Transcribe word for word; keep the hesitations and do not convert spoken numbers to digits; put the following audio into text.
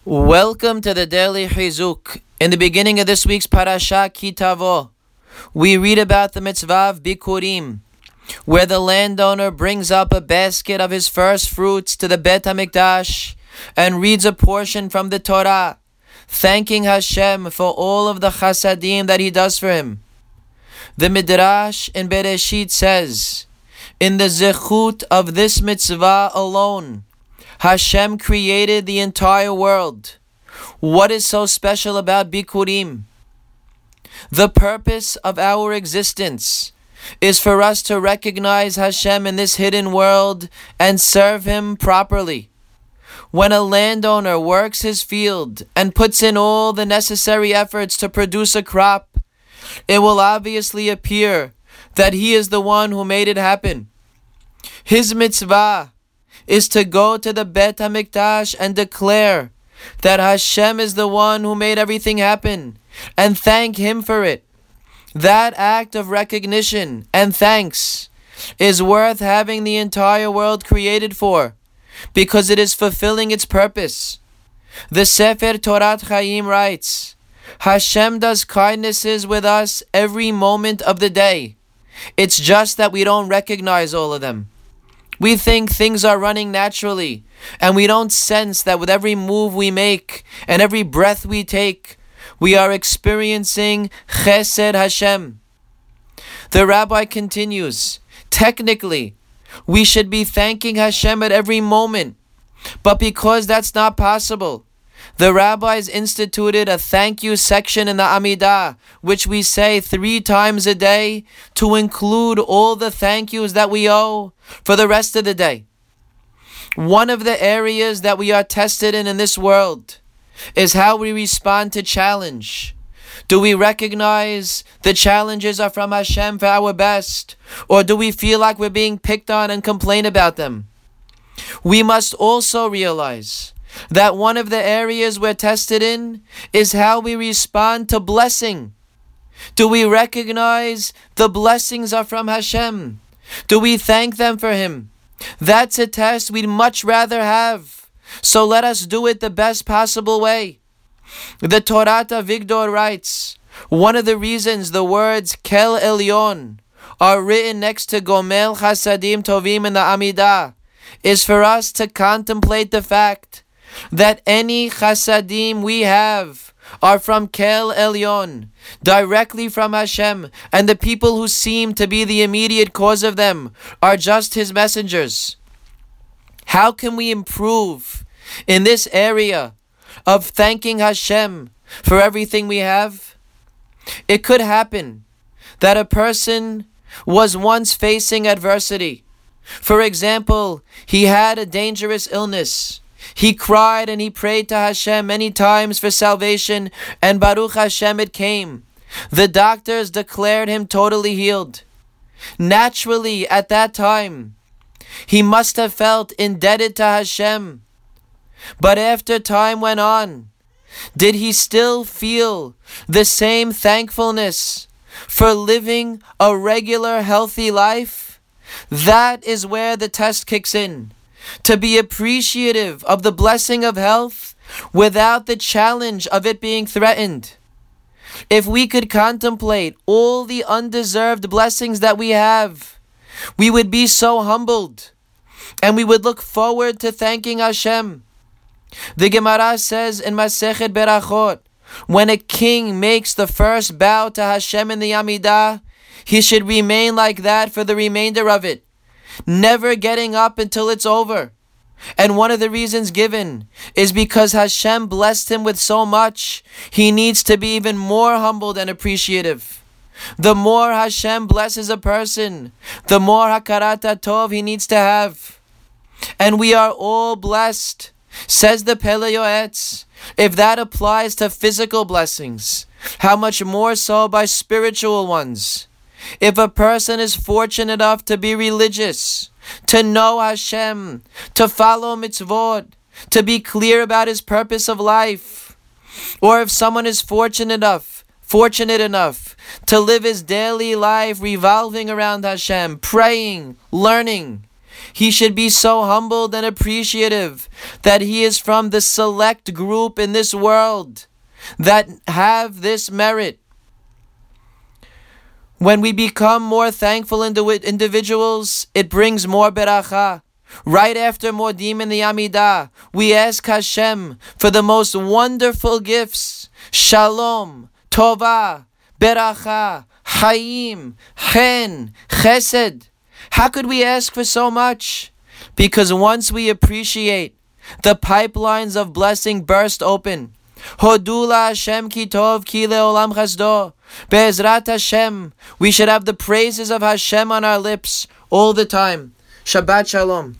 Welcome to the Daily Chizuk. In the beginning of this week's parasha Ki Tavo, we read about the mitzvah of Bikurim, where the landowner brings up a basket of his first fruits to the Bet HaMikdash and reads a portion from the Torah, thanking Hashem for all of the chasadim that He does for him. The Midrash in Bereshit says, in the zechut of this mitzvah alone, Hashem created the entire world. What is so special about Bikurim? The purpose of our existence is for us to recognize Hashem in this hidden world and serve Him properly. When a landowner works his field and puts in all the necessary efforts to produce a crop, it will obviously appear that he is the one who made it happen. His mitzvah is to go to the Bet HaMikdash and declare that Hashem is the one who made everything happen and thank Him for it. That act of recognition and thanks is worth having the entire world created for, because it is fulfilling its purpose. The Sefer Torat Chaim writes, Hashem does kindnesses with us every moment of the day. It's just that we don't recognize all of them. We think things are running naturally, and we don't sense that with every move we make and every breath we take, we are experiencing Chesed Hashem. The rabbi continues, technically, we should be thanking Hashem at every moment, but because that's not possible, the rabbis instituted a thank you section in the Amidah, which we say three times a day to include all the thank yous that we owe for the rest of the day. One of the areas that we are tested in in this world is how we respond to challenge. Do we recognize the challenges are from Hashem for our best, or do we feel like we're being picked on and complain about them? We must also realize that one of the areas we're tested in is how we respond to blessing. Do we recognize the blessings are from Hashem? Do we thank them for Him? That's a test we'd much rather have. So let us do it the best possible way. The Torat Avigdor writes, one of the reasons the words Kel Elyon are written next to Gomel Chasadim Tovim in the Amidah is for us to contemplate the fact that any chasadim we have are from Kel Elyon, directly from Hashem, and the people who seem to be the immediate cause of them are just His messengers. How can we improve in this area of thanking Hashem for everything we have? It could happen that a person was once facing adversity. For example, he had a dangerous illness. He cried and he prayed to Hashem many times for salvation, and Baruch Hashem it came. The doctors declared him totally healed. Naturally, at that time, he must have felt indebted to Hashem. But after time went on, did he still feel the same thankfulness for living a regular, healthy life? That is where the test kicks in. To be appreciative of the blessing of health without the challenge of it being threatened. If we could contemplate all the undeserved blessings that we have, we would be so humbled, and we would look forward to thanking Hashem. The Gemara says in Masechet Berachot, when a king makes the first bow to Hashem in the Amidah, he should remain like that for the remainder of it, never getting up until it's over. And one of the reasons given is because Hashem blessed him with so much, he needs to be even more humbled and appreciative. The more Hashem blesses a person, the more Hakarat Tov he needs to have. And we are all blessed, says the Pele Yoetz. If that applies to physical blessings, how much more so by spiritual ones? If a person is fortunate enough to be religious, to know Hashem, to follow mitzvot, to be clear about his purpose of life, or if someone is fortunate enough, fortunate enough to live his daily life revolving around Hashem, praying, learning, He should be so humbled and appreciative that he is from the select group in this world that have this merit. When we become more thankful individuals, it brings more beracha. Right after Modim in the Amidah, we ask Hashem for the most wonderful gifts: Shalom, Tova, Beracha, Chaim, Chen, Chesed. How could we ask for so much? Because once we appreciate, the pipelines of blessing burst open. Hodu la Hashem ki tov ki leolam chasdo. Be'ezrat Hashem, we should have the praises of Hashem on our lips all the time. Shabbat Shalom.